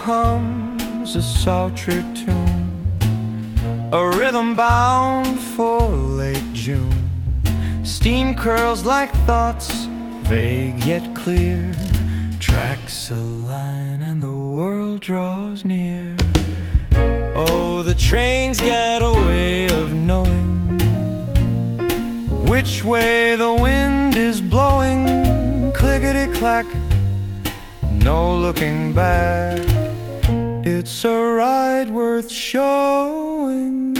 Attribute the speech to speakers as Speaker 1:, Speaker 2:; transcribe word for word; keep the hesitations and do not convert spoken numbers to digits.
Speaker 1: hums a sultry tune, a rhythm bound for late June. Steam curls like thoughts, vague yet clear, tracks a line and the world draws near. Oh, the trains get a way of knowing which way the wind is blowing. Clickety-clack, no looking back, it's a ride worth showing.